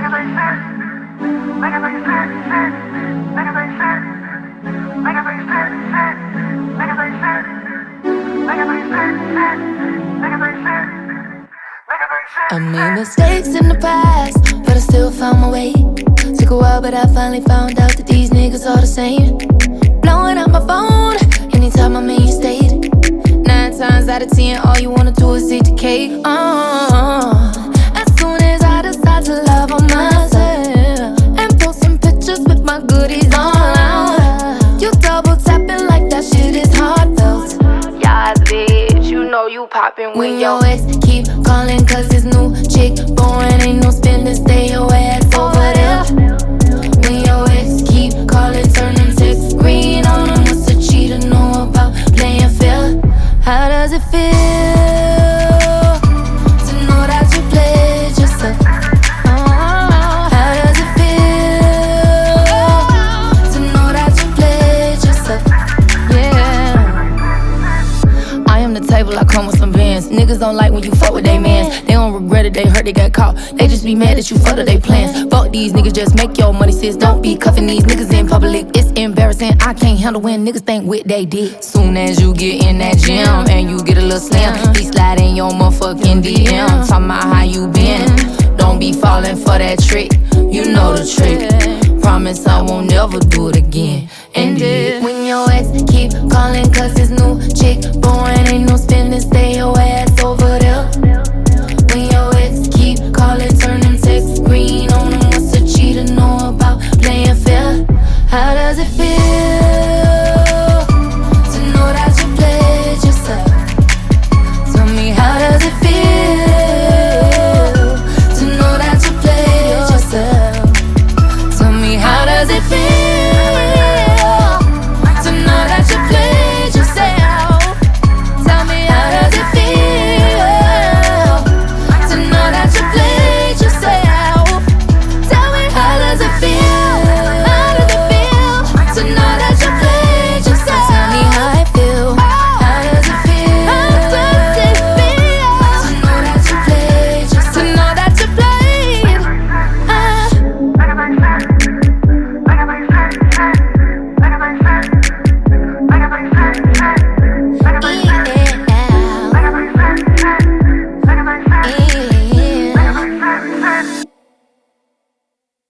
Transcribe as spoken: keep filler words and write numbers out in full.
I made mistakes in the past, but I still found my way. Took a while, but I finally found out that these niggas all the same. Blowing up my phone anytime I'm in your state. Nine times out of ten, all you wanna do is eat the cake. Uh, as soon as I decide to love on myself and post some pictures with my goodies on, you double tapping like that shit is heartfelt. Yeah, bitch, you know you poppin' when your ex keep calling cause his new chick boring. Ain't no spending, stay your ass over there. When your ex keep calling, turn them texts green on them. What's a cheater know about playing fair? How does it feel to know that you played yourself? How does it feel to know that you played yourself? Yeah. I am the table, I come with some bands. Niggas don't like when you fuck with they mans. They don't regret it, they hurt, they got caught. They just be mad that you fucked up they plans. Fuck these niggas, just make your money, sis. Don't be cuffing these niggas in public. It's embarrassing, I can't handle when niggas think what they did. Soon as you get in that gym and you get a little slam, he slide in your motherfucking D M, talking about how you been. Don't be falling for that trick, you know the trick. Promise I won't never do it again. And did. When your ex keep calling cause his new chick boring, ain't no spending, stay your ass over there.